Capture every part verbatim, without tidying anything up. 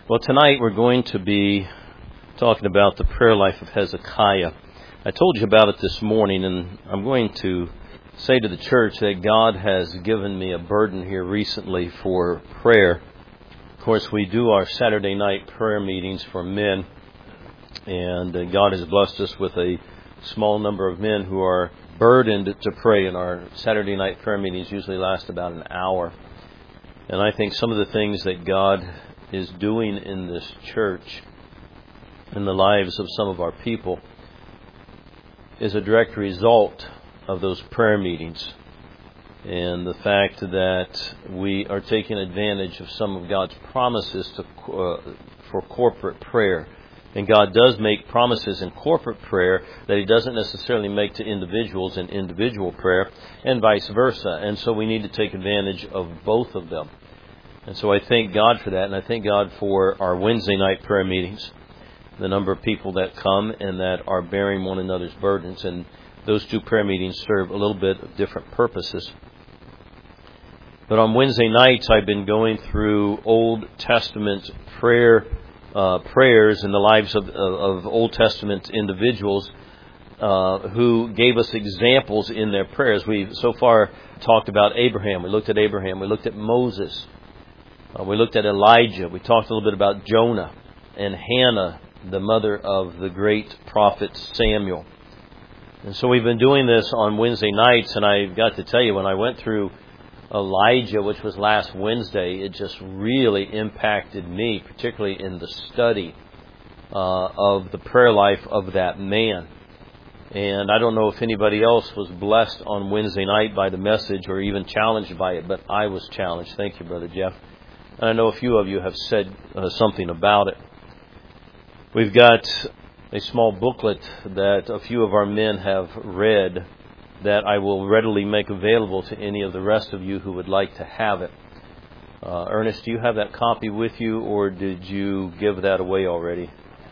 Well, tonight we're going to be talking about the prayer life of Hezekiah. I told you about it this morning, and I'm going to say to the church that God has given me a burden here recently for prayer. Of course, we do our Saturday night prayer meetings for men, and uh, God has blessed us with a small number of men who are burdened to pray, and our Saturday night prayer meetings usually last about an hour. And I think some of the things that God is doing in this church, in the lives of some of our people, is a direct result of those prayer meetings and the fact that we are taking advantage of some of God's promises to, uh, for corporate prayer. And God does make promises in corporate prayer that He doesn't necessarily make to individuals in individual prayer, and vice versa. And so we need to take advantage of both of them. And so I thank God for that, and I thank God for our Wednesday night prayer meetings, the number of people that come and that are bearing one another's burdens. And those two prayer meetings serve a little bit of different purposes. But on Wednesday nights, I've been going through Old Testament prayer uh, prayers in the lives of, of, of Old Testament individuals uh, who gave us examples in their prayers. We've so far talked about Abraham. We looked at Abraham. We looked at Moses. Uh, we looked at Elijah. We talked a little bit about Jonah and Hannah, the mother of the great prophet Samuel. And so we've been doing this on Wednesday nights, and I've got to tell you, when I went through Elijah, which was last Wednesday, it just really impacted me, particularly in the study uh, of the prayer life of that man. And I don't know if anybody else was blessed on Wednesday night by the message or even challenged by it, but I was challenged. Thank you, Brother Jeff. And I know a few of you have said uh, something about it. We've got a small booklet that a few of our men have read that I will readily make available to any of the rest of you who would like to have it. Uh, Ernest, do you have that copy with you, or did you give that away already?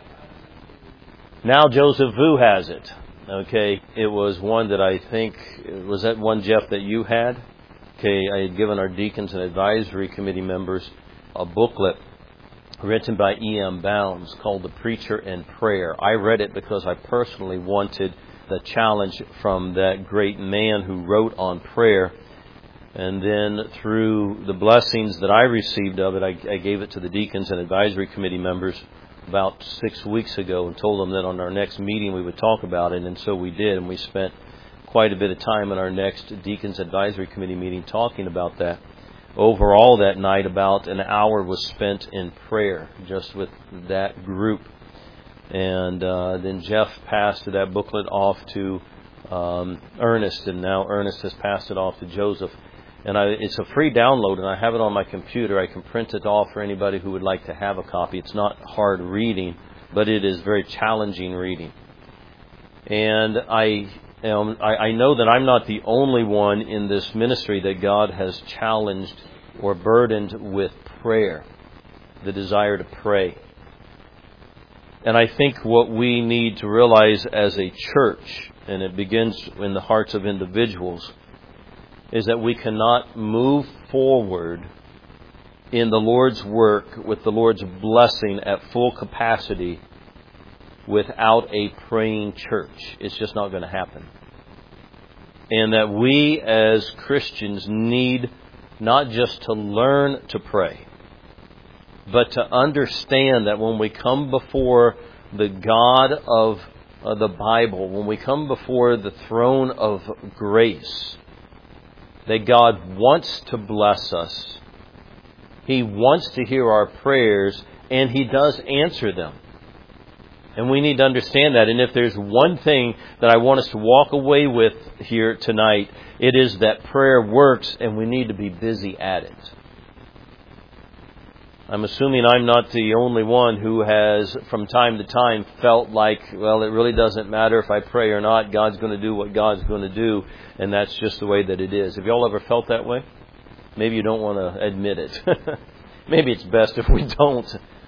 Now Joseph Vu has it. Okay, it was one that I think, was that one, Jeff, that you had? Okay, I had given our deacons and advisory committee members a booklet written by E M Bounds called The Preacher and Prayer. I read it because I personally wanted the challenge from that great man who wrote on prayer. And then through the blessings that I received of it, I, I gave it to the deacons and advisory committee members about six weeks ago and told them that on our next meeting we would talk about it. And so we did, and we spent quite a bit of time in our next Deacons Advisory Committee meeting talking about that. Overall that night, about an hour was spent in prayer, just with that group. And uh, then Jeff passed that booklet off to um, Ernest, and now Ernest has passed it off to Joseph. And I, it's a free download, and I have it on my computer. I can print it off for anybody who would like to have a copy. It's not hard reading, but it is very challenging reading. And I... Um, I, I know that I'm not the only one in this ministry that God has challenged or burdened with prayer, the desire to pray. And I think what we need to realize as a church, and it begins in the hearts of individuals, is that we cannot move forward in the Lord's work with the Lord's blessing at full capacity without a praying church. It's just not going to happen. And that we as Christians need not just to learn to pray, but to understand that when we come before the God of uh, the Bible, when we come before the throne of grace, that God wants to bless us. He wants to hear our prayers, and He does answer them. And we need to understand that. And if there's one thing that I want us to walk away with here tonight, it is that prayer works, and we need to be busy at it. I'm assuming I'm not the only one who has, from time to time, felt like, well, it really doesn't matter if I pray or not. God's going to do what God's going to do, and that's just the way that it is. Have you all ever felt that way? Maybe you don't want to admit it. Maybe it's best if we don't.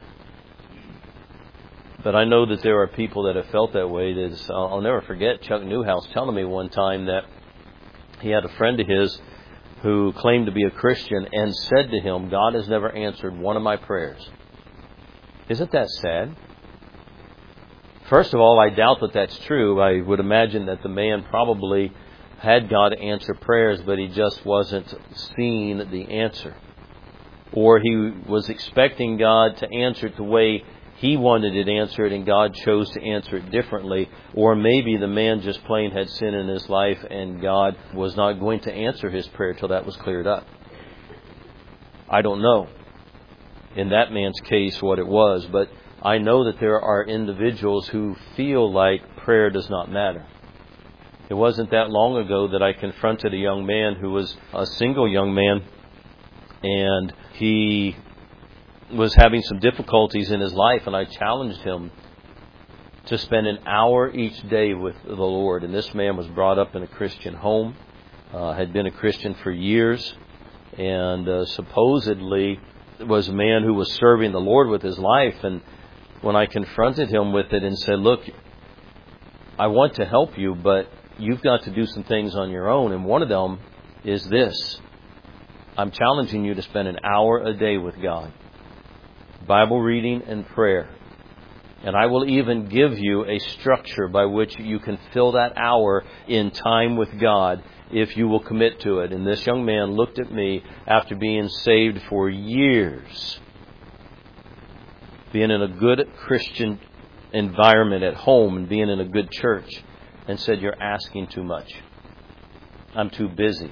But I know that there are people that have felt that way. There's, I'll never forget Chuck Newhouse telling me one time that he had a friend of his who claimed to be a Christian and said to him, God has never answered one of my prayers. Isn't that sad? First of all, I doubt that that's true. I would imagine that the man probably had God answer prayers, but he just wasn't seeing the answer. Or he was expecting God to answer it the way he wanted it answered, and God chose to answer it differently. Or maybe the man just plain had sin in his life, and God was not going to answer his prayer till that was cleared up. I don't know in that man's case what it was, but I know that there are individuals who feel like prayer does not matter. It wasn't that long ago that I confronted a young man who was a single young man, and he was having some difficulties in his life, and I challenged him to spend an hour each day with the Lord. And this man was brought up in a Christian home, uh, had been a Christian for years, and uh, supposedly was a man who was serving the Lord with his life. And when I confronted him with it and said, look, I want to help you, but you've got to do some things on your own. And one of them is this. I'm challenging you to spend an hour a day with God. Bible reading and prayer. And I will even give you a structure by which you can fill that hour in time with God if you will commit to it. And this young man looked at me after being saved for years, being in a good Christian environment at home and being in a good church, and said, you're asking too much. I'm too busy.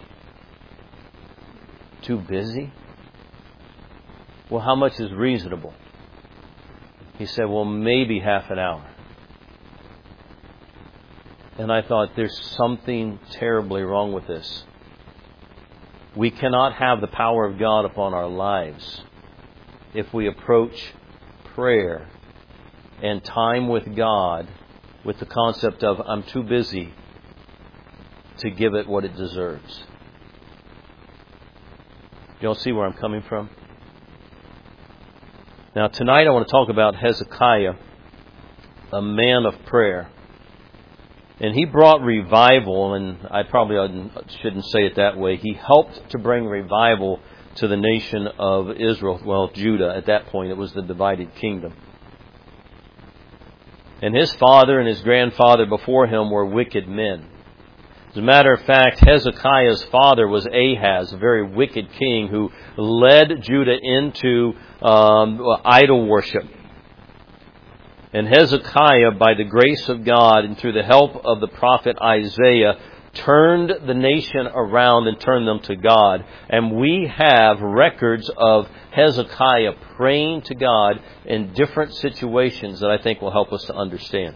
Too busy? Well, how much is reasonable? He said, well, maybe half an hour. And I thought, there's something terribly wrong with this. We cannot have the power of God upon our lives if we approach prayer and time with God with the concept of, I'm too busy to give it what it deserves. You all see where I'm coming from? Now, tonight I want to talk about Hezekiah, a man of prayer. And he brought revival, and I probably shouldn't say it that way. He helped to bring revival to the nation of Israel, well, Judah. At that point, it was the divided kingdom. And his father and his grandfather before him were wicked men. As a matter of fact, Hezekiah's father was Ahaz, a very wicked king who led Judah into um, idol worship. And Hezekiah, by the grace of God and through the help of the prophet Isaiah, turned the nation around and turned them to God. And we have records of Hezekiah praying to God in different situations that I think will help us to understand.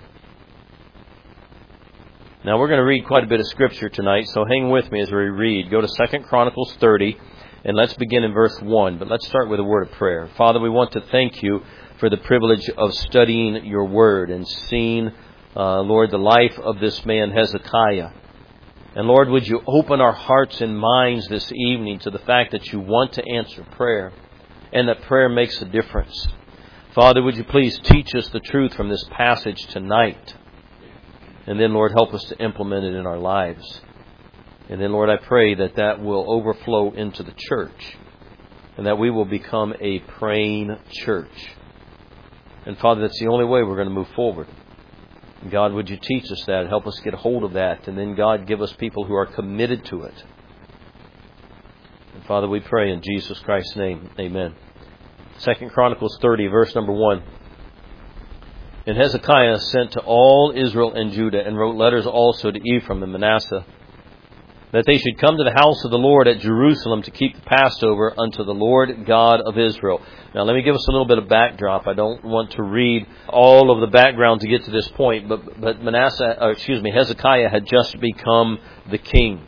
Now, we're going to read quite a bit of Scripture tonight, so hang with me as we read. Go to Second Chronicles thirty, and let's begin in verse one. But let's start with a word of prayer. Father, we want to thank you for the privilege of studying your word and seeing, uh, Lord, the life of this man Hezekiah. And Lord, would you open our hearts and minds this evening to the fact that you want to answer prayer and that prayer makes a difference. Father, would you please teach us the truth from this passage tonight? And then, Lord, help us to implement it in our lives. And then, Lord, I pray that that will overflow into the church and that we will become a praying church. And Father, that's the only way we're going to move forward. And God, would you teach us that? Help us get a hold of that. And then, God, give us people who are committed to it. And Father, we pray in Jesus Christ's name. Amen. Second Chronicles thirty, verse number one. And Hezekiah sent to all Israel and Judah and wrote letters also to Ephraim and Manasseh, that they should come to the house of the Lord at Jerusalem to keep the Passover unto the Lord God of Israel. Now, let me give us a little bit of backdrop. I don't want to read all of the background to get to this point, but but Manasseh, or excuse me, Hezekiah had just become the king.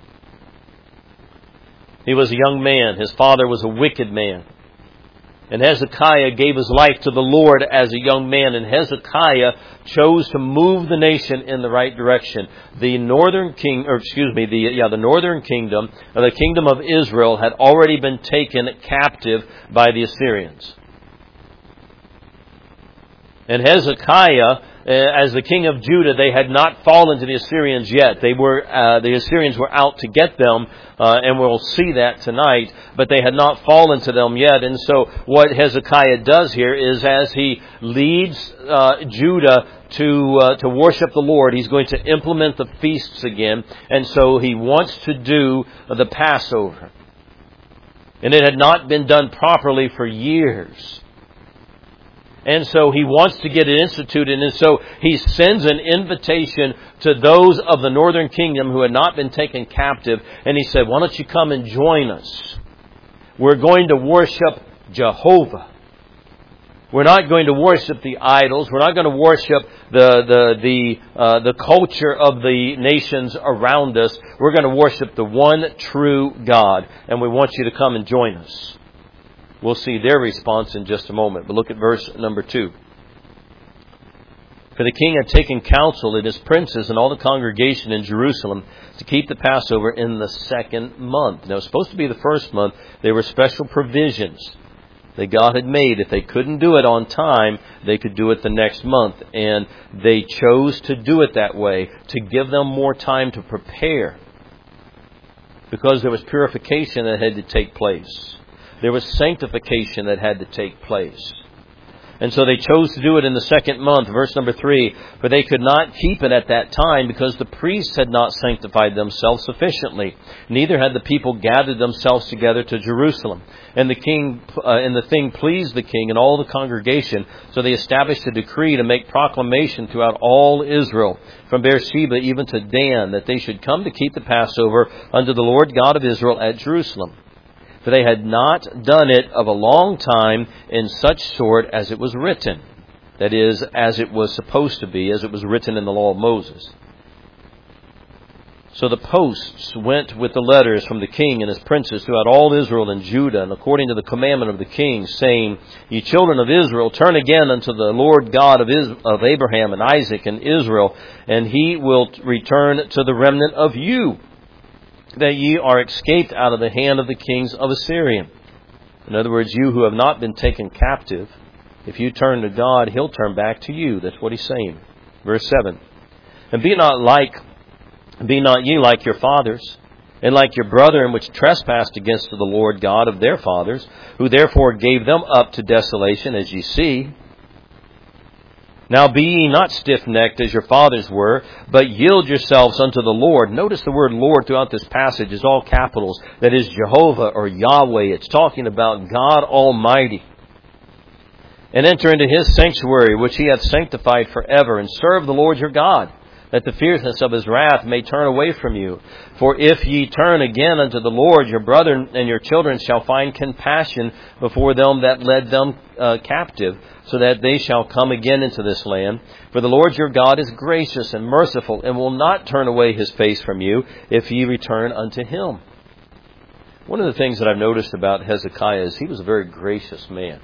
He was a young man. His father was a wicked man. And Hezekiah gave his life to the Lord as a young man. And Hezekiah chose to move the nation in the right direction. The northern king, or excuse me, the yeah, the northern kingdom, or the kingdom of Israel, had already been taken captive by the Assyrians. And Hezekiah uh, as the king of Judah, they had not fallen to the Assyrians yet. They were, uh, the Assyrians were out to get them, uh, and we'll see that tonight, but they had not fallen to them yet. And so what Hezekiah does here is, as he leads uh, Judah to uh, to worship the Lord, he's going to implement the feasts again, and so he wants to do the Passover. And it had not been done properly for years. And so he wants to get it instituted. And so he sends an invitation to those of the northern kingdom who had not been taken captive. And he said, why don't you come and join us? We're going to worship Jehovah. We're not going to worship the idols. We're not going to worship the the the uh, the culture of the nations around us. We're going to worship the one true God, and we want you to come and join us. We'll see their response in just a moment. But look at verse number two. For the king had taken counsel and his princes and all the congregation in Jerusalem to keep the Passover in the second month. Now, it was supposed to be the first month. There were special provisions that God had made. If they couldn't do it on time, they could do it the next month. And they chose to do it that way to give them more time to prepare, because there was purification that had to take place. There was sanctification that had to take place. And so they chose to do it in the second month. Verse number three, for they could not keep it at that time because the priests had not sanctified themselves sufficiently. Neither had the people gathered themselves together to Jerusalem. And the king, uh, and the thing pleased the king and all the congregation. So they established a decree to make proclamation throughout all Israel, from Beersheba even to Dan, that they should come to keep the Passover unto the Lord God of Israel at Jerusalem. For they had not done it of a long time in such sort as it was written. That is, as it was supposed to be, as it was written in the law of Moses. So the posts went with the letters from the king and his princes throughout all Israel and Judah, and according to the commandment of the king, saying, Ye children of Israel, turn again unto the Lord God of, Is- of Abraham and Isaac and Israel, and he will return to the remnant of you, that ye are escaped out of the hand of the kings of Assyria. In other words, you who have not been taken captive, if you turn to God, He'll turn back to you. That's what He's saying. Verse seven. And be not like, be not ye like your fathers, and like your brethren which trespassed against the Lord God of their fathers, who therefore gave them up to desolation, as ye see. Now be ye not stiff-necked as your fathers were, but yield yourselves unto the Lord. Notice the word Lord throughout this passage is all capitals. That is Jehovah or Yahweh. It's talking about God Almighty. And enter into His sanctuary, which He hath sanctified forever, and serve the Lord your God, that the fierceness of His wrath may turn away from you. For if ye turn again unto the Lord, your brethren and your children shall find compassion before them that led them uh, captive, so that they shall come again into this land. For the Lord your God is gracious and merciful, and will not turn away His face from you, if ye return unto Him. One of the things that I've noticed about Hezekiah is he was a very gracious man.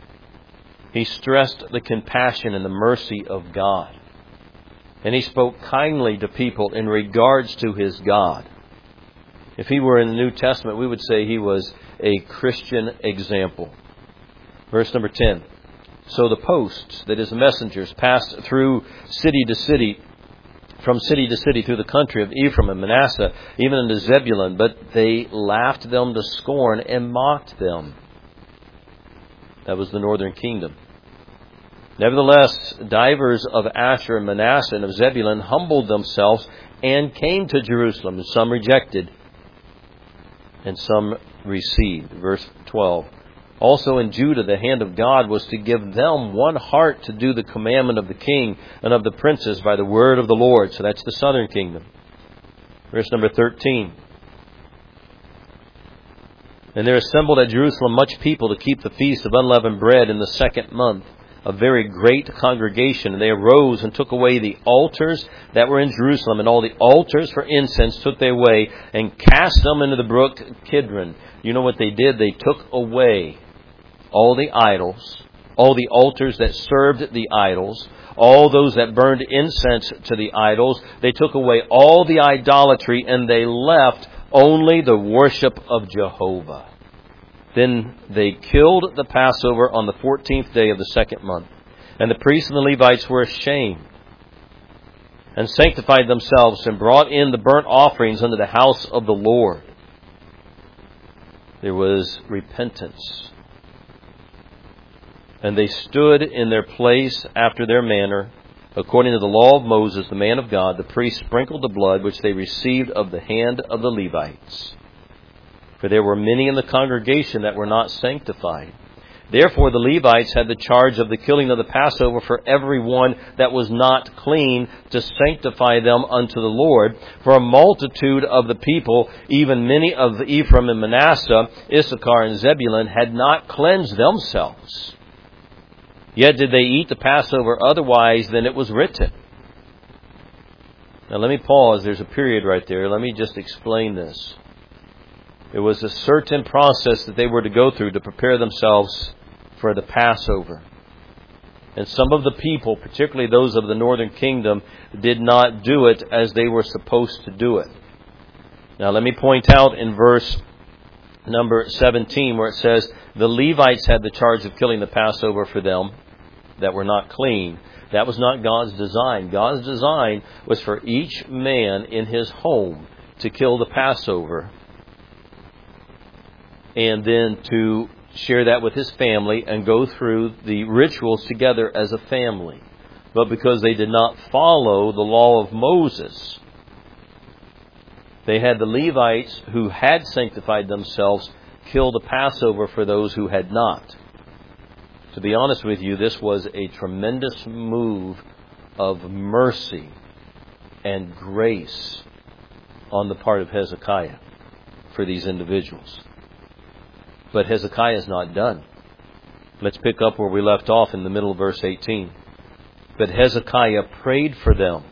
He stressed the compassion and the mercy of God. And he spoke kindly to people in regards to his God. If he were in the New Testament, we would say he was a Christian example. Verse number ten. So the posts, that is the messengers, passed through city to city, from city to city through the country of Ephraim and Manasseh, even unto Zebulun. But they laughed them to scorn and mocked them. That was the northern kingdom. Nevertheless, divers of Asher and Manasseh and of Zebulun humbled themselves and came to Jerusalem. And some rejected, and some received. Verse twelve. Also in Judah, the hand of God was to give them one heart to do the commandment of the king and of the princes by the word of the Lord. So that's the southern kingdom. Verse number thirteen. And there assembled at Jerusalem much people to keep the feast of unleavened bread in the second month, a very great congregation. And they arose and took away the altars that were in Jerusalem, and all the altars for incense took they away, and cast them into the brook Kidron. You know what they did? They took away all the idols, all the altars that served the idols, all those that burned incense to the idols. They took away all the idolatry, and they left only the worship of Jehovah. Then they killed the Passover on the fourteenth day of the second month. And the priests and the Levites were ashamed and sanctified themselves, and brought in the burnt offerings unto the house of the Lord. There was repentance. And they stood in their place after their manner, according to the law of Moses, the man of God. The priest sprinkled the blood which they received of the hand of the Levites. For there were many in the congregation that were not sanctified. Therefore the Levites had the charge of the killing of the Passover for every one that was not clean, to sanctify them unto the Lord. For a multitude of the people, even many of Ephraim and Manasseh, Issachar and Zebulun, had not cleansed themselves. Yet did they eat the Passover otherwise than it was written. Now let me pause. There's a period right there. Let me just explain this. It was a certain process that they were to go through to prepare themselves for the Passover. And some of the people, particularly those of the northern kingdom, did not do it as they were supposed to do it. Now let me point out in verse number seventeen where it says, the Levites had the charge of killing the Passover for them that were not clean. That was not God's design. God's design was for each man in his home to kill the Passover, and then to share that with his family and go through the rituals together as a family. But because they did not follow the law of Moses, they had the Levites who had sanctified themselves kill the Passover for those who had not. To be honest with you, this was a tremendous move of mercy and grace on the part of Hezekiah for these individuals. But Hezekiah is not done. Let's pick up where we left off in the middle of verse eighteen. But Hezekiah prayed for them,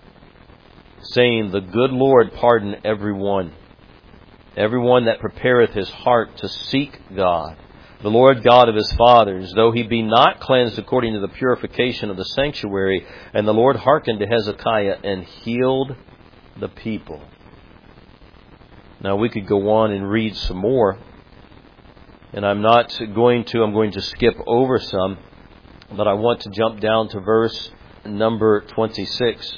saying, the good Lord pardon every one, every one that prepareth his heart to seek God, the Lord God of his fathers, though he be not cleansed according to the purification of the sanctuary. And the Lord hearkened to Hezekiah and healed the people. Now we could go on and read some more, and I'm not going to. I'm going to skip over some, but I want to jump down to verse number twenty-six.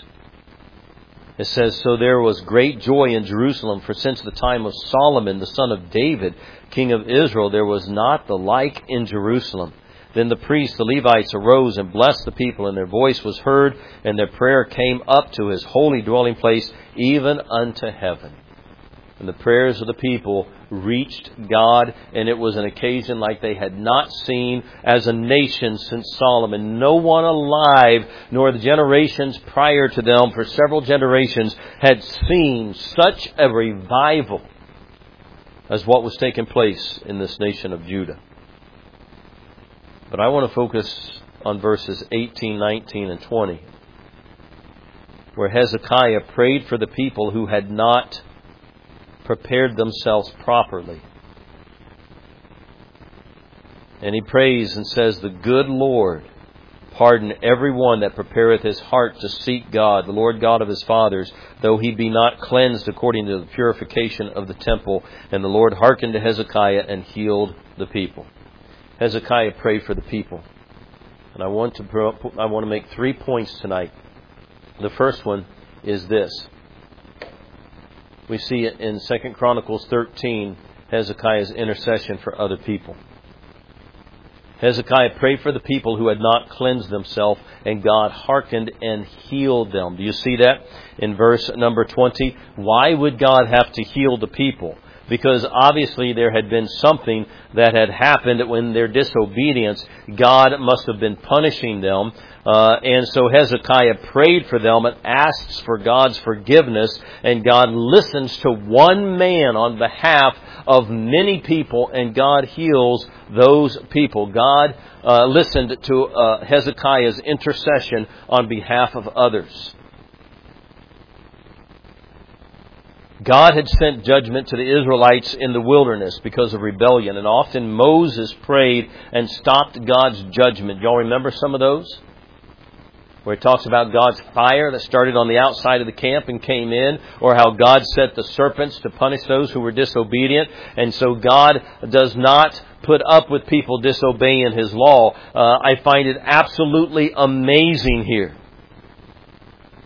It says, so there was great joy in Jerusalem, for since the time of Solomon, the son of David, king of Israel, there was not the like in Jerusalem. Then the priests, the Levites, arose and blessed the people, and their voice was heard, and their prayer came up to his holy dwelling place, even unto heaven. And the prayers of the people reached God, and it was an occasion like they had not seen as a nation since Solomon. No one alive, nor the generations prior to them for several generations, had seen such a revival as what was taking place in this nation of Judah. But I want to focus on verses eighteen, nineteen, and twenty, where Hezekiah prayed for the people who had not prepared themselves properly. And he prays and says, the good Lord pardon every one that prepareth his heart to seek God, the Lord God of his fathers, though he be not cleansed according to the purification of the temple. And the Lord hearkened to Hezekiah and healed the people. Hezekiah prayed for the people. And I want to I want to make three points tonight. The first one is this. We see it in Second Chronicles thirteen, Hezekiah's intercession for other people. Hezekiah prayed for the people who had not cleansed themselves, and God hearkened and healed them. Do you see that in verse number twenty? Why would God have to heal the people? Because obviously there had been something that had happened when their disobedience. God must have been punishing them. Uh, and so Hezekiah prayed for them and asks for God's forgiveness. And God listens to one man on behalf of many people, and God heals those people. God uh, listened to uh, Hezekiah's intercession on behalf of others. God had sent judgment to the Israelites in the wilderness because of rebellion. And often Moses prayed and stopped God's judgment. Y'all remember some of those? Where it talks about God's fire that started on the outside of the camp and came in. Or how God set the serpents to punish those who were disobedient. And so God does not put up with people disobeying His law. Uh, I find it absolutely amazing here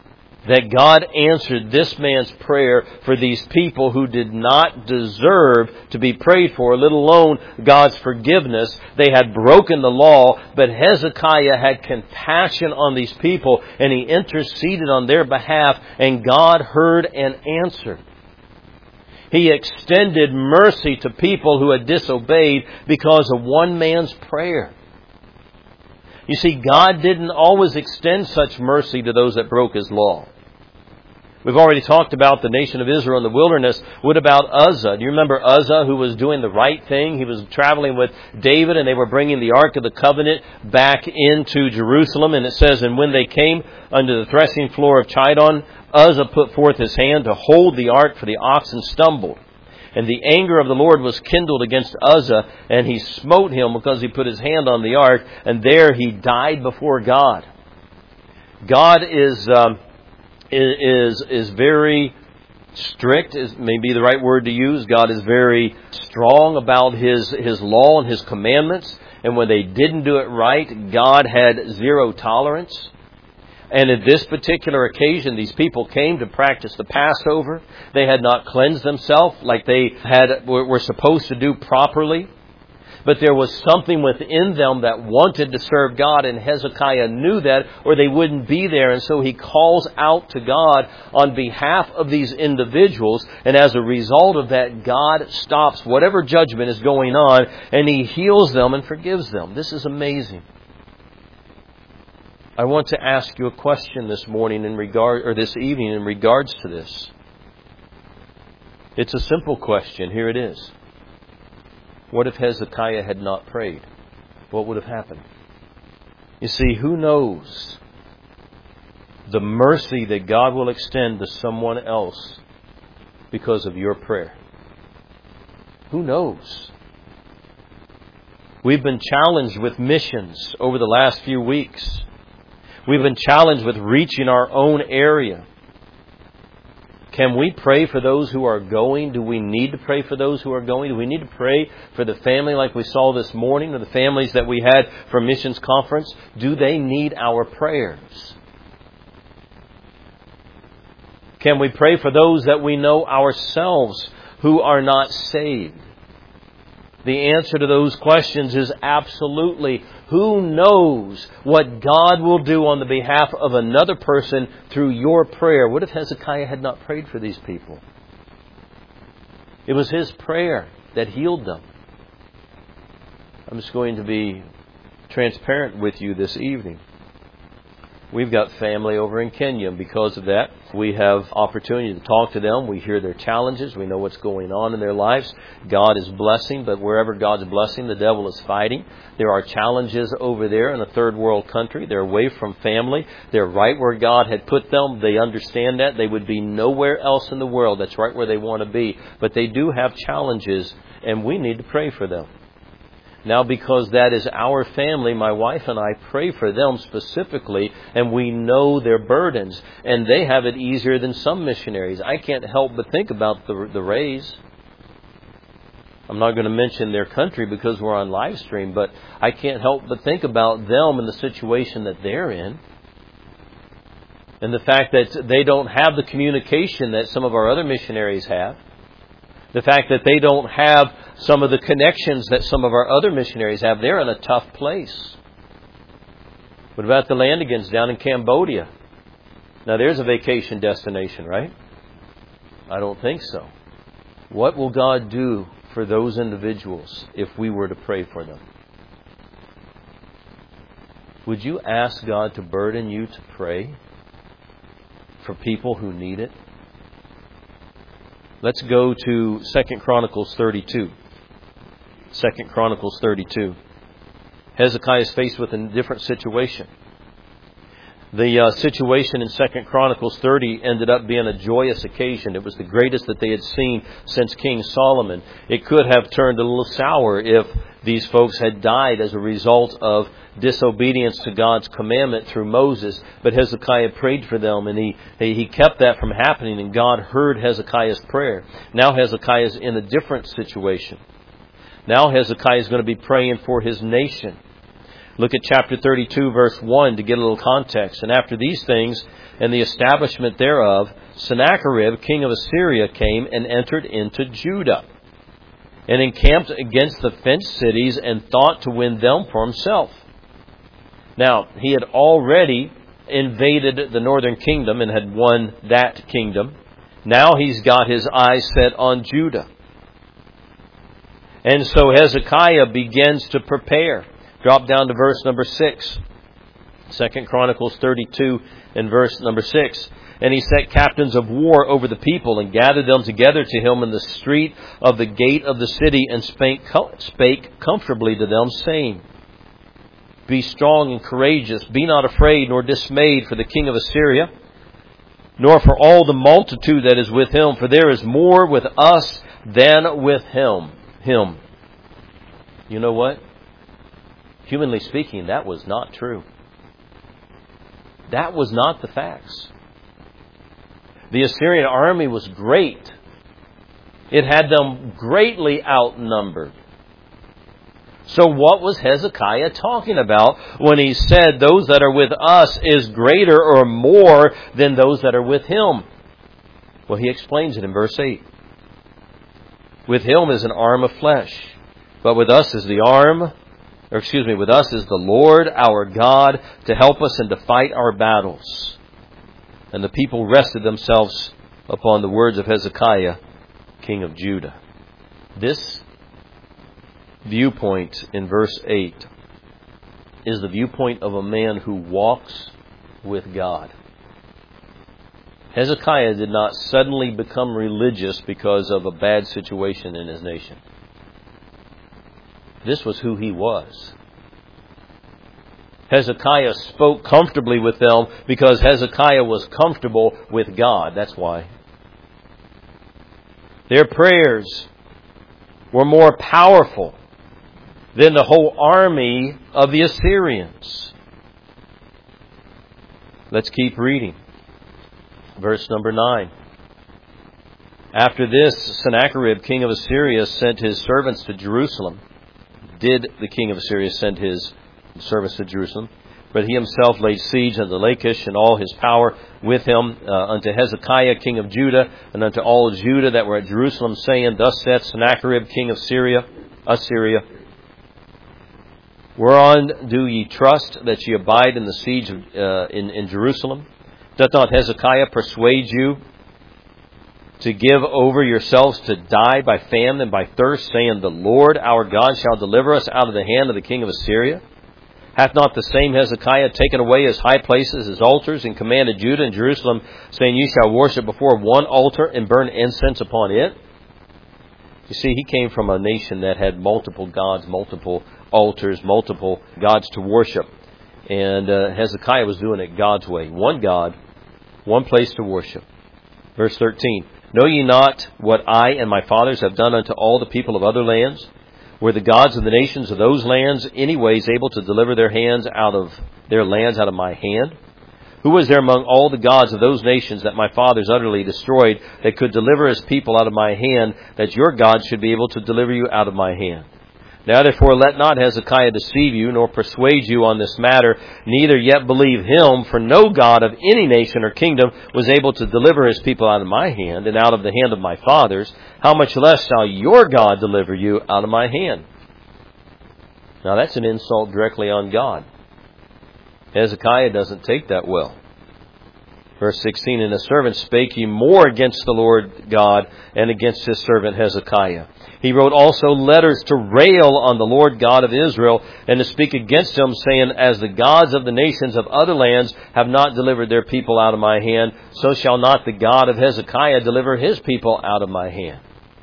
that God answered this man's prayer for these people who did not deserve to be prayed for, let alone God's forgiveness. They had broken the law, but Hezekiah had compassion on these people, and he interceded on their behalf, and God heard and answered. He extended mercy to people who had disobeyed because of one man's prayer. You see, God didn't always extend such mercy to those that broke His law. We've already talked about the nation of Israel in the wilderness. What about Uzzah? Do you remember Uzzah, who was doing the right thing? He was traveling with David, and they were bringing the Ark of the Covenant back into Jerusalem. And it says, and when they came unto the threshing floor of Chidon, Uzzah put forth his hand to hold the ark, for the oxen stumbled. And the anger of the Lord was kindled against Uzzah, and he smote him because he put his hand on the ark, and there he died before God. God is um, is is very strict, is maybe the right word to use. God is very strong about His His law and His commandments. And when they didn't do it right, God had zero tolerance. And at this particular occasion, these people came to practice the Passover. They had not cleansed themselves like they had were supposed to do properly. But there was something within them that wanted to serve God, and Hezekiah knew that, or they wouldn't be there. And so he calls out to God on behalf of these individuals, and as a result of that, God stops whatever judgment is going on, and He heals them and forgives them. This is amazing. I want to ask you a question this morning in regard, or this evening in regards to this. It's a simple question. Here it is. What if Hezekiah had not prayed? What would have happened? You see, who knows the mercy that God will extend to someone else because of your prayer? Who knows? We've been challenged with missions over the last few weeks. We've been challenged with reaching our own area. Can we pray for those who are going? Do we need to pray for those who are going? Do we need to pray for the family like we saw this morning, or the families that we had for missions conference? Do they need our prayers? Can we pray for those that we know ourselves who are not saved? The answer to those questions is absolutely. Who knows what God will do on the behalf of another person through your prayer? What if Hezekiah had not prayed for these people? It was his prayer that healed them. I'm just going to be transparent with you this evening. We've got family over in Kenya, and because of that, we have opportunity to talk to them. We hear their challenges. We know what's going on in their lives. God is blessing, but wherever God's blessing, the devil is fighting. There are challenges over there in a third world country. They're away from family. They're right where God had put them. They understand that. They would be nowhere else in the world. That's right where they want to be. But they do have challenges, and we need to pray for them. Now, because that is our family, my wife and I pray for them specifically, and we know their burdens, and they have it easier than some missionaries. I can't help but think about the, the Rays. I'm not going to mention their country because we're on live stream, but I can't help but think about them and the situation that they're in. And the fact that they don't have the communication that some of our other missionaries have. The fact that they don't have some of the connections that some of our other missionaries have. They're in a tough place. What about the Landigans down in Cambodia? Now there's a vacation destination, right? I don't think so. What will God do for those individuals if we were to pray for them? Would you ask God to burden you to pray for people who need it? Let's go to Second Chronicles thirty-two. Second Chronicles thirty-two. Hezekiah is faced with a different situation. The uh, situation in Second Chronicles thirty ended up being a joyous occasion. It was the greatest that they had seen since King Solomon. It could have turned a little sour if these folks had died as a result of disobedience to God's commandment through Moses. But Hezekiah prayed for them, and he, he kept that from happening, and God heard Hezekiah's prayer. Now Hezekiah is in a different situation. Now Hezekiah is going to be praying for his nation. Look at chapter thirty-two, verse one to get a little context. And after these things, and the establishment thereof, Sennacherib, king of Assyria, came and entered into Judah, and encamped against the fenced cities, and thought to win them for himself. Now, he had already invaded the northern kingdom and had won that kingdom. Now he's got his eyes set on Judah. And so Hezekiah begins to prepare. Drop down to verse number six. Second Chronicles thirty-two and verse number six. And he set captains of war over the people, and gathered them together to him in the street of the gate of the city, and spake, spake comfortably to them, saying, Be strong and courageous, be not afraid nor dismayed for the king of Assyria, nor for all the multitude that is with him, for there is more with us than with him. Him. You know what? Humanly speaking, that was not true. That was not the facts. The Assyrian army was great. It had them greatly outnumbered. So what was Hezekiah talking about when he said those that are with us is greater or more than those that are with him? Well, he explains it in verse eight. With him is an arm of flesh, but with us is the arm, or excuse me, with us is the Lord our God to help us and to fight our battles. And the people rested themselves upon the words of Hezekiah, king of Judah. This viewpoint in verse eight is the viewpoint of a man who walks with God. Hezekiah did not suddenly become religious because of a bad situation in his nation. This was who he was. Hezekiah spoke comfortably with them because Hezekiah was comfortable with God. That's why. Their prayers were more powerful than the whole army of the Assyrians. Let's keep reading. Verse number nine. After this, Sennacherib, king of Assyria, sent his servants to Jerusalem. Did the king of Assyria send his servants to Jerusalem? But he himself laid siege unto Lachish and all his power with him, uh, unto Hezekiah, king of Judah, and unto all Judah that were at Jerusalem, saying, Thus saith Sennacherib, king of Syria, Assyria, Whereon do ye trust that ye abide in the siege of, uh, in, in Jerusalem? Doth not Hezekiah persuade you to give over yourselves to die by famine and by thirst, saying, The Lord our God shall deliver us out of the hand of the king of Assyria? Hath not the same Hezekiah taken away his high places, his altars, and commanded Judah and Jerusalem, saying, Ye shall worship before one altar and burn incense upon it? You see, he came from a nation that had multiple gods, multiple altars, multiple gods to worship. And uh, Hezekiah was doing it God's way. One God, one place to worship. Verse thirteen. Know ye not what I and my fathers have done unto all the people of other lands? Were the gods of the nations of those lands anyways able to deliver their hands out of their lands out of my hand? Who was there among all the gods of those nations that my fathers utterly destroyed that could deliver his people out of my hand, that your God should be able to deliver you out of my hand? Now therefore let not Hezekiah deceive you, nor persuade you on this matter, neither yet believe him, for no God of any nation or kingdom was able to deliver his people out of my hand, and out of the hand of my fathers. How much less shall your God deliver you out of my hand? Now that's an insult directly on God. Hezekiah doesn't take that well. Verse sixteen, And the servant spake ye more against the Lord God and against his servant Hezekiah. He wrote also letters to rail on the Lord God of Israel, and to speak against him, saying, As the gods of the nations of other lands have not delivered their people out of my hand, so shall not the God of Hezekiah deliver his people out of my hand.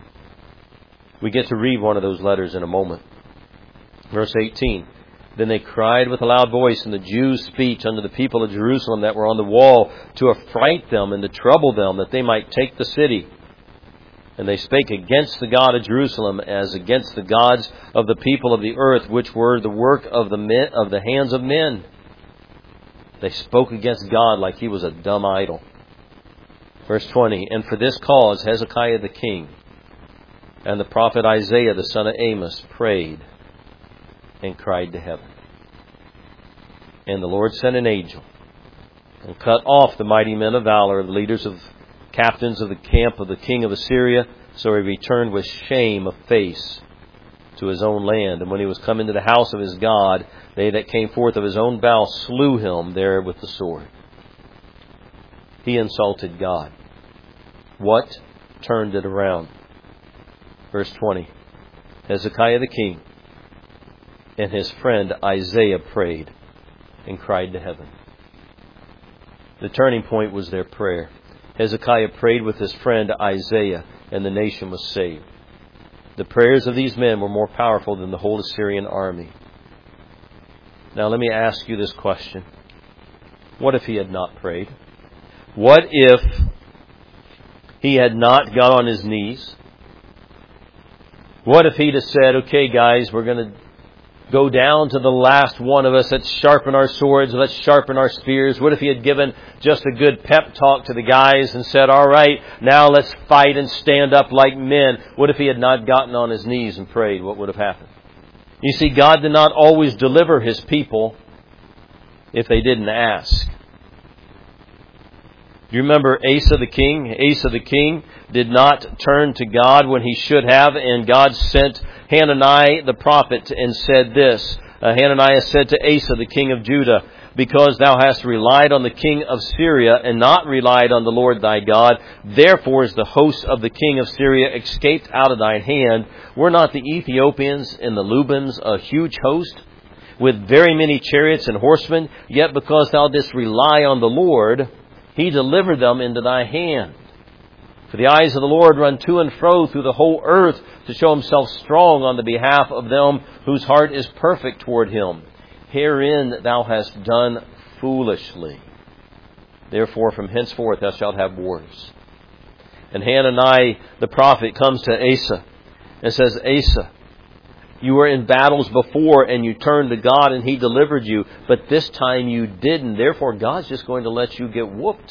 We get to read one of those letters in a moment. Verse eighteen. Then they cried with a loud voice in the Jews' speech unto the people of Jerusalem that were on the wall, to affright them and to trouble them, that they might take the city. And they spake against the God of Jerusalem as against the gods of the people of the earth, which were the work of the men, of the hands of men. They spoke against God like he was a dumb idol. Verse twenty, And for this cause Hezekiah the king and the prophet Isaiah the son of Amos prayed and cried to heaven. And the Lord sent an angel and cut off the mighty men of valor, the leaders of captains of the camp of the king of Assyria. So he returned with shame of face to his own land. And when he was come into the house of his God, they that came forth of his own bowels slew him there with the sword. He insulted God. What turned it around? Verse twenty. Hezekiah the king and his friend Isaiah prayed and cried to heaven. The turning point was their prayer. Hezekiah prayed with his friend Isaiah, and the nation was saved. The prayers of these men were more powerful than the whole Assyrian army. Now let me ask you this question. What if he had not prayed? What if he had not got on his knees? What if he'd have said, okay guys, we're going to go down to the last one of us. Let's sharpen our swords. Let's sharpen our spears. What if he had given just a good pep talk to the guys and said, all right, now let's fight and stand up like men. What if he had not gotten on his knees and prayed? What would have happened? You see, God did not always deliver His people if they didn't ask. Do you remember Asa the king? Asa the king did not turn to God when he should have, and God sent Hananiah the prophet and said this. Uh, Hananiah said to Asa the king of Judah, because thou hast relied on the king of Syria and not relied on the Lord thy God, therefore is the host of the king of Syria escaped out of thine hand. Were not the Ethiopians and the Lubims a huge host, with very many chariots and horsemen? Yet because thou didst rely on the Lord, He delivered them into thy hand. For the eyes of the Lord run to and fro through the whole earth to show Himself strong on the behalf of them whose heart is perfect toward Him. Herein thou hast done foolishly. Therefore from henceforth thou shalt have wars. And Hananiah the prophet comes to Asa and says, Asa, you were in battles before and you turned to God and He delivered you, but this time you didn't. Therefore God's just going to let you get whooped.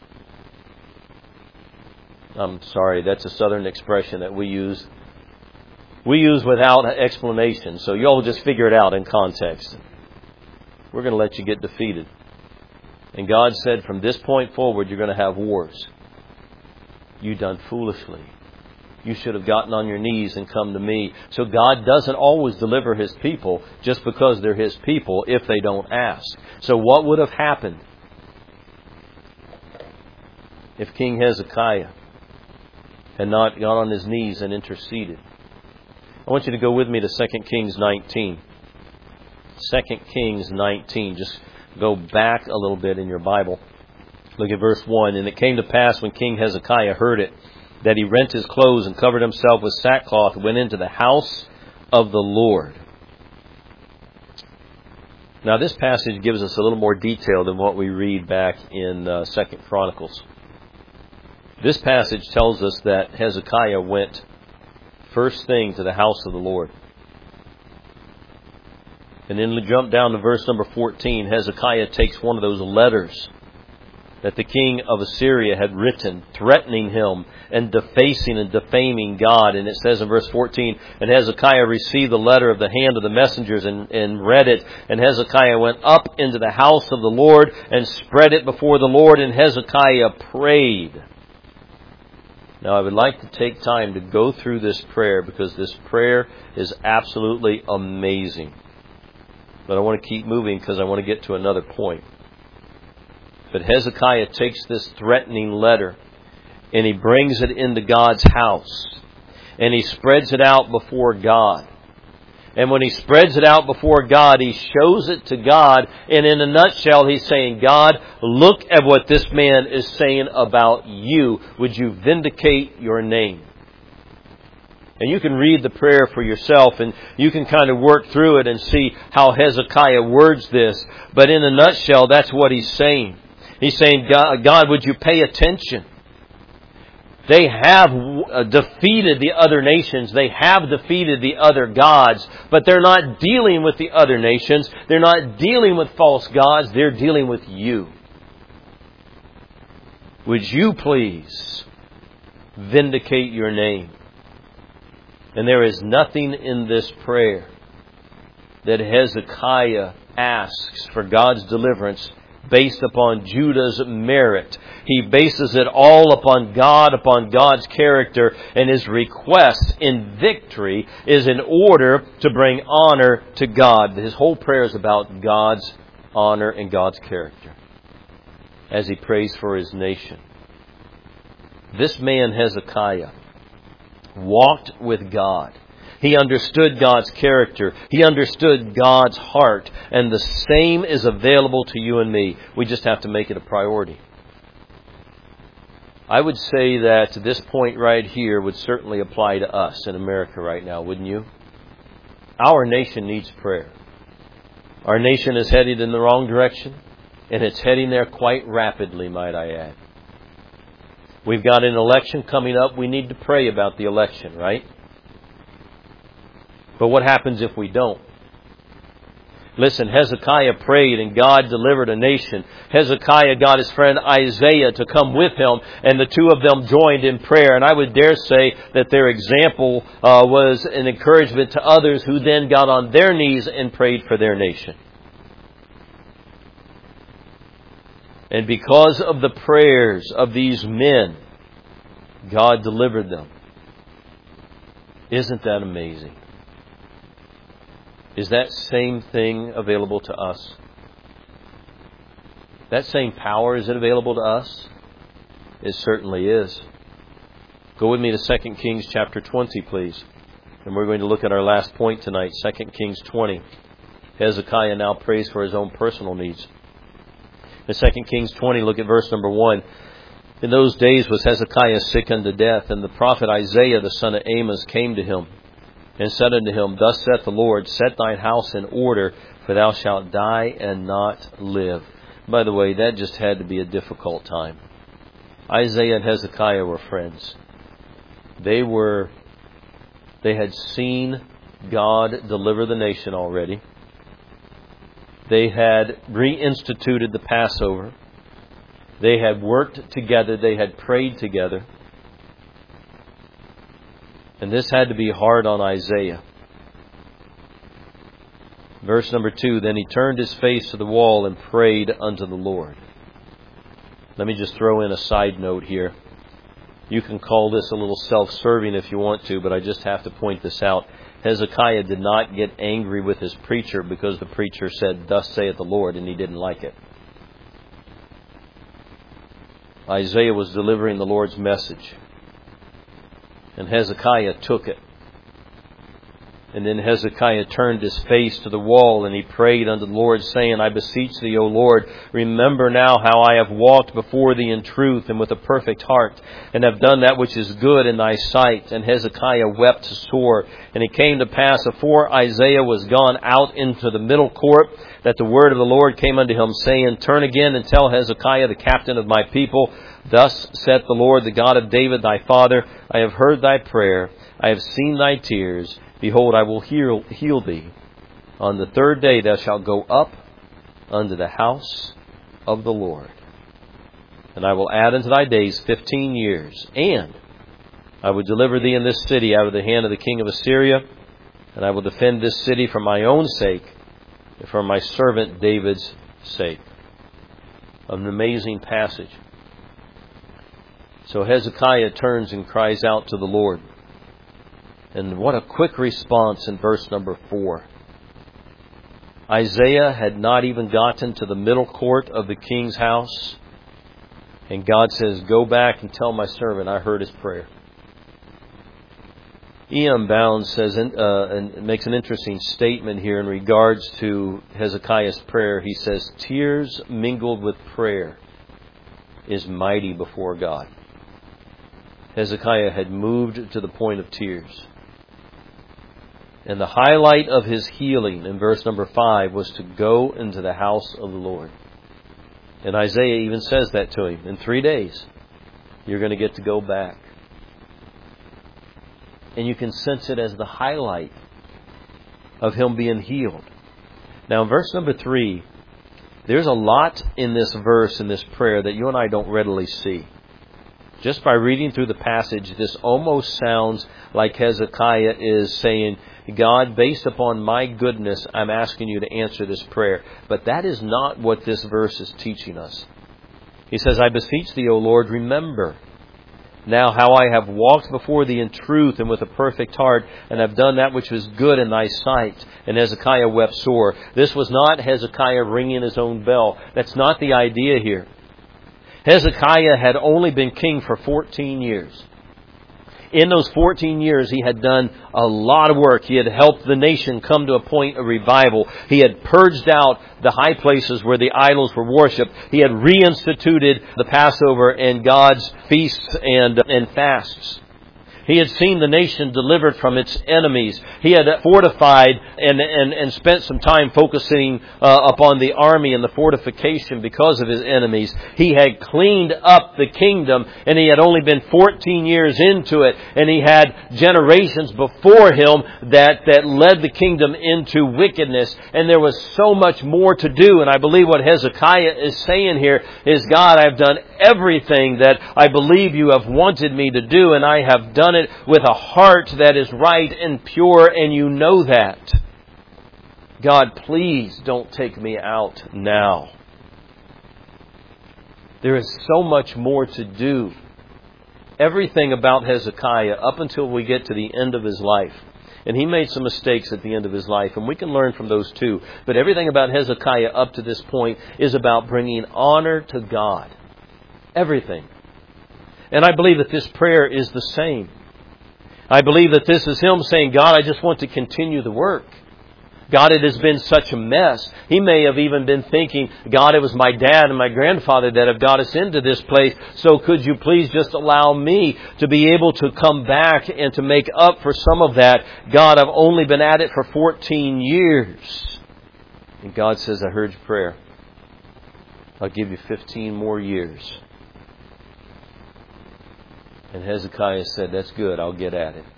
I'm sorry, that's a southern expression that we use. We use without explanation, so you'll just figure it out in context. We're going to let you get defeated. And God said, from this point forward, you're going to have wars. You done foolishly. You should have gotten on your knees and come to me. So God doesn't always deliver His people just because they're His people if they don't ask. So what would have happened if King Hezekiah had not got on his knees and interceded? I want you to go with me to Second Kings nineteen. Second Kings nineteen. Just go back a little bit in your Bible. Look at verse one. And it came to pass when King Hezekiah heard it, that he rent his clothes and covered himself with sackcloth and went into the house of the Lord. Now this passage gives us a little more detail than what we read back in uh, Second Chronicles. This passage tells us that Hezekiah went first thing to the house of the Lord. And then jump down to verse number fourteen. Hezekiah takes one of those letters that the king of Assyria had written, threatening him and defacing and defaming God. And it says in verse fourteen, and Hezekiah received the letter of the hand of the messengers and, and read it. And Hezekiah went up into the house of the Lord and spread it before the Lord. And Hezekiah prayed. Now I would like to take time to go through this prayer because this prayer is absolutely amazing. But I want to keep moving because I want to get to another point. But Hezekiah takes this threatening letter and he brings it into God's house. And he spreads it out before God. And when he spreads it out before God, he shows it to God. And in a nutshell, he's saying, God, look at what this man is saying about you. Would you vindicate your name? And you can read the prayer for yourself and you can kind of work through it and see how Hezekiah words this. But in a nutshell, that's what he's saying. He's saying, God, God, would you pay attention? They have defeated the other nations. They have defeated the other gods. But they're not dealing with the other nations. They're not dealing with false gods. They're dealing with you. Would you please vindicate your name? And there is nothing in this prayer that Hezekiah asks for God's deliverance based upon Judah's merit. He bases it all upon God, upon God's character, and his request in victory is in order to bring honor to God. His whole prayer is about God's honor and God's character as he prays for his nation. This man, Hezekiah, walked with God. He understood God's character. He understood God's heart. And the same is available to you and me. We just have to make it a priority. I would say that this point right here would certainly apply to us in America right now, wouldn't you? Our nation needs prayer. Our nation is headed in the wrong direction, and it's heading there quite rapidly, might I add. We've got an election coming up. We need to pray about the election, right? But what happens if we don't? Listen, Hezekiah prayed and God delivered a nation. Hezekiah got his friend Isaiah to come with him, and the two of them joined in prayer. And I would dare say that their example uh, was an encouragement to others who then got on their knees and prayed for their nation. And because of the prayers of these men, God delivered them. Isn't that amazing? Is that same thing available to us? That same power, is it available to us? It certainly is. Go with me to Second Kings chapter twenty, please. And we're going to look at our last point tonight, Second Kings twenty. Hezekiah now prays for his own personal needs. In Second Kings twenty, look at verse number one. In those days was Hezekiah sick unto death, and the prophet Isaiah the son of Amos came to him, and said unto him, Thus saith the Lord, Set thine house in order, for thou shalt die and not live. By the way, that just had to be a difficult time. Isaiah and Hezekiah were friends. They were, they had seen God deliver the nation already. They had reinstituted the Passover. They had worked together. They had prayed together. And this had to be hard on Isaiah. Verse number two, Then he turned his face to the wall and prayed unto the Lord. Let me just throw in a side note here. You can call this a little self-serving if you want to, but I just have to point this out. Hezekiah did not get angry with his preacher because the preacher said, Thus saith the Lord, and he didn't like it. Isaiah was delivering the Lord's message. And Hezekiah took it. And then Hezekiah turned his face to the wall, and he prayed unto the Lord, saying, I beseech thee, O Lord, remember now how I have walked before thee in truth and with a perfect heart, and have done that which is good in thy sight. And Hezekiah wept sore. And it came to pass, afore Isaiah was gone out into the middle court, that the word of the Lord came unto him, saying, Turn again and tell Hezekiah, the captain of my people, Thus saith the Lord, the God of David thy father, I have heard thy prayer, I have seen thy tears. Behold, I will heal, heal thee. On the third day thou shalt go up unto the house of the Lord. And I will add unto thy days fifteen years. And I will deliver thee in this city out of the hand of the king of Assyria. And I will defend this city for my own sake, and for my servant David's sake. An amazing passage. So Hezekiah turns and cries out to the Lord. And what a quick response in verse number four. Isaiah had not even gotten to the middle court of the king's house. And God says, Go back and tell my servant I heard his prayer. E M Bounds says, uh, and makes an interesting statement here in regards to Hezekiah's prayer. He says, Tears mingled with prayer is mighty before God. Hezekiah had moved to the point of tears. And the highlight of his healing in verse number five was to go into the house of the Lord. And Isaiah even says that to him. In three days, you're going to get to go back. And you can sense it as the highlight of him being healed. Now in verse number three, there's a lot in this verse, in this prayer, that you and I don't readily see. Just by reading through the passage, this almost sounds like Hezekiah is saying, God, based upon my goodness, I'm asking you to answer this prayer. But that is not what this verse is teaching us. He says, I beseech thee, O Lord, remember now how I have walked before thee in truth and with a perfect heart, and have done that which was good in thy sight. And Hezekiah wept sore. This was not Hezekiah ringing his own bell. That's not the idea here. Hezekiah had only been king for fourteen years. In those fourteen years, he had done a lot of work. He had helped the nation come to a point of revival. He had purged out the high places where the idols were worshipped. He had reinstituted the Passover and God's feasts and, and fasts. He had seen the nation delivered from its enemies. He had fortified and, and, and spent some time focusing uh, upon the army and the fortification because of his enemies. He had cleaned up the kingdom, and he had only been fourteen years into it. And he had generations before him that, that led the kingdom into wickedness. And there was so much more to do. And I believe what Hezekiah is saying here is, God, I've done everything that I believe you have wanted me to do, and I have done it with a heart that is right and pure, and you know that. God, please don't take me out now. There is so much more to do. Everything about Hezekiah up until we get to the end of his life. And he made some mistakes at the end of his life, and we can learn from those too. But everything about Hezekiah up to this point is about bringing honor to God. Everything. And I believe that this prayer is the same. I believe that this is him saying, God, I just want to continue the work. God, it has been such a mess. He may have even been thinking, God, it was my dad and my grandfather that have got us into this place. So could you please just allow me to be able to come back and to make up for some of that? God, I've only been at it for fourteen years. And God says, I heard your prayer. I'll give you fifteen more years. And Hezekiah said, that's good, I'll get at it.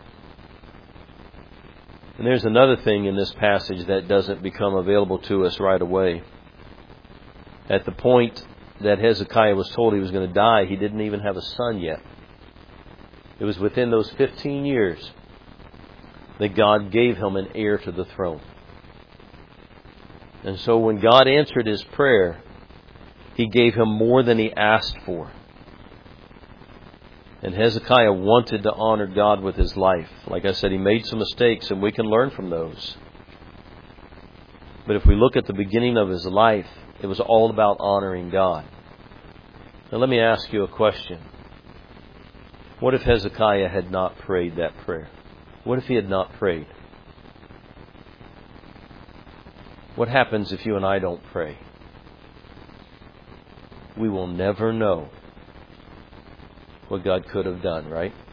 And there's another thing in this passage that doesn't become available to us right away. At the point that Hezekiah was told he was going to die, he didn't even have a son yet. It was within those fifteen years that God gave him an heir to the throne. And so when God answered his prayer, He gave him more than he asked for. And Hezekiah wanted to honor God with his life. Like I said, he made some mistakes, and we can learn from those. But if we look at the beginning of his life, it was all about honoring God. Now let me ask you a question. What if Hezekiah had not prayed that prayer? What if he had not prayed? What happens if you and I don't pray? We will never know what God could have done, right?